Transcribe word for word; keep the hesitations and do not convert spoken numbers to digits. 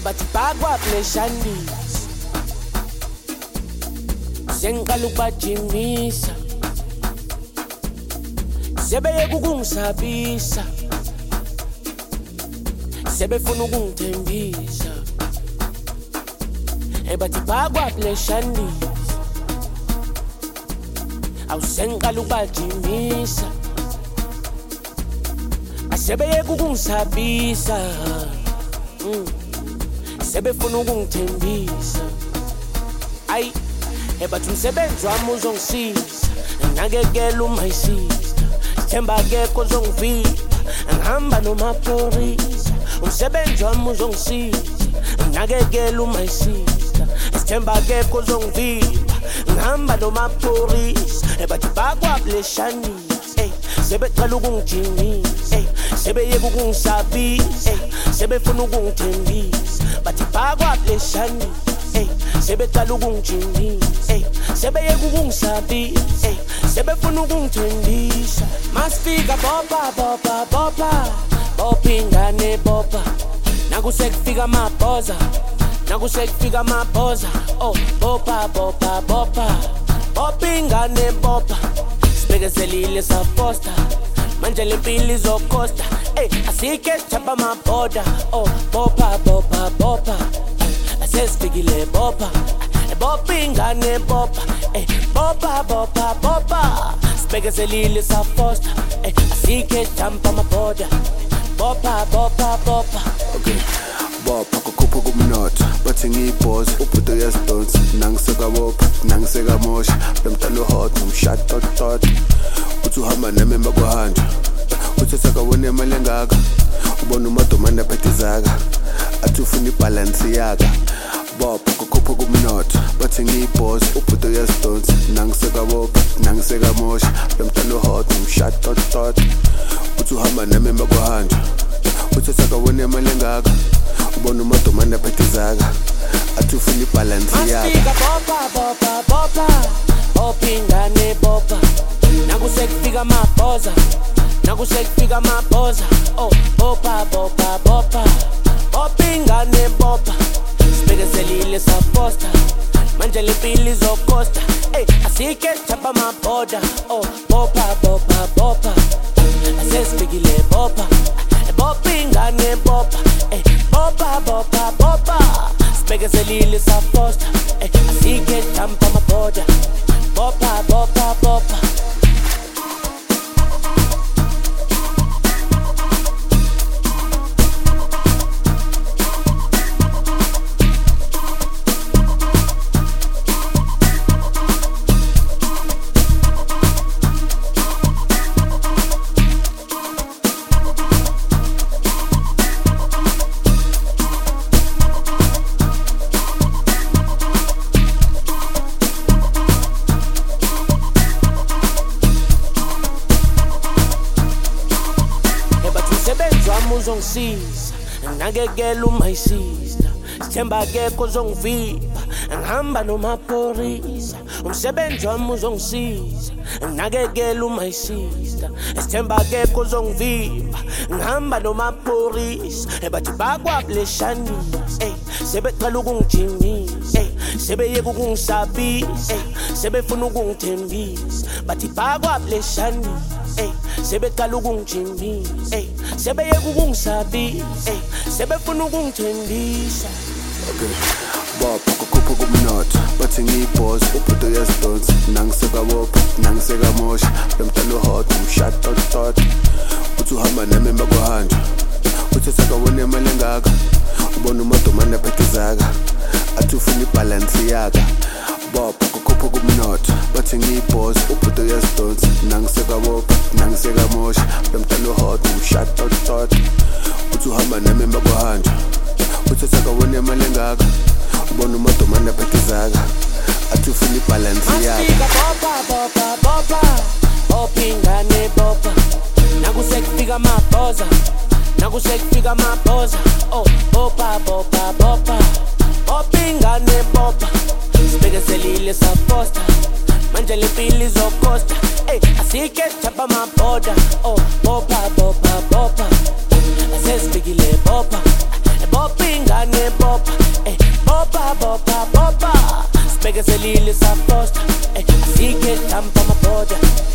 bathi bakwa pleshandis sengiqala ukubajimisa sebeyeke ukungisabisa sebefuna ukungithembisa bathi bakwa pleshandis awusengiqala ukubajimisa asebeyeke ukungisabisa mm. sebefuna ukungithembisa ayi ebathi umsebenzi wami uzongisiza ngakekela uma isister sithemba akekho ozongivika ngihamba nomaphorisa umsebenzi wami uzongisiza ngakekela uma isister sithemba akekho ozongivika ngihamba nomaphorisa ebathi bakwa pleshandis ey sebeqala ukungijimisa ey sebeyeke ukungisabisa sebefuna ukungithembisa bathi bakwa pleshandis ey sebeqala ukungijimisa ey sebeyeke ukungisabisa ey sebefuna ukungithembisa masifika bopa bopa bopa bopa ingane bopa nakusekufika amabhoza nakusekufika amabhoza oh bopa bopa bopa bopa ingane bopa sibekezelile safosta manje lempilo izokosta ey asike sithapha amabhoda oh bopa bopa bopa asesifikile bopa bopa ingane bopa ey bopa bopa bopa sibekezelile safosta ey asike sithapha amabhoda bopa bopa bopa okay bopa kukhupha kumnotho bathi ngiyibhoza ubhudo yasdonsi nangiseka bopa nangiseka mosha bemntana hot nomshot tot tot uthi uhamba nami emakwahanja uthi sakawona imali engaka ubona umadomana phethizaka athi ufuna ibalance yaka bopa kukhupha kumnotho bathi ngiyibhoza ubhudo yasdonsi nangiseka bopa nangiseka mosha bemntana hot nomshot tot tot uthi uhamba nami emakwahanja uthi sakawona imali engaka ubona umadomana phethizaka athi ufuna ibalance yaka masifika bopa bopa bopa bopa ingane bopa nakusekufika amabhoza nakusekufika amabhoza oh bopa bopa bopa bopa ingane bopa sibekezelile safosta manje lempilo izokosta ey asike sithapha amabhoda oh bopa bopa bopa asesifikile bopa bopa ingane bopa ey bopa bopa bopa sibekezelile safosta ey asike sithapha amabhoda bopa bopa bopa uzongisiza ngakekela uma isister sithemba akekho ozongivika ngihamba nomaphorisa umsebenzi wami uzongisiza ngakekela uma isister sithemba akekho ozongivika ngihamba nomaphorisa bathi bakwa pleshandis ey sebeqala ukungijimisa ey sebeyeke ukungisabisa ey sebefuna ukungithembisa bathi bakwa pleshandis ey sebeqala ukungijimisa ey sebeyeke ukungisabisa ey sebefuna ukungithembisa okay bopa kukhupha kumnotho bathi ngiyibhoza ubhudo yasdonsi nangiseka bopa nangiseka mosha bemntana hot nomshot tot tot uthi uhamba nami emakwahanja uthi sakawona imali engaka ubona umadomana phethizaka athi ufuna ibalance yaka bopa kukhupha kumnotho bathi ngiyibhoza ubhudo yasdonsi nangiseka bopa nangiseka mosha bemntana hot nomshot tot tot uthi uhamba nami emakwahanja uthi sakawona imali engaka ubona umadomana phethizaka athi ufuna ibalance yaka masifika bopa bopa bopa bopa ingane bopa nakusekufika amabhoza nakusekufika amabhoza oh bopa bopa bopa bopa ingane bopa sibekezelile safosta manje lempilo izokosta ey asike sithapha amabhoda oh bopa bopa bopa asesifikile bopa bopa ingane bopa sonke selile safosta, eh, asike tampa maboja.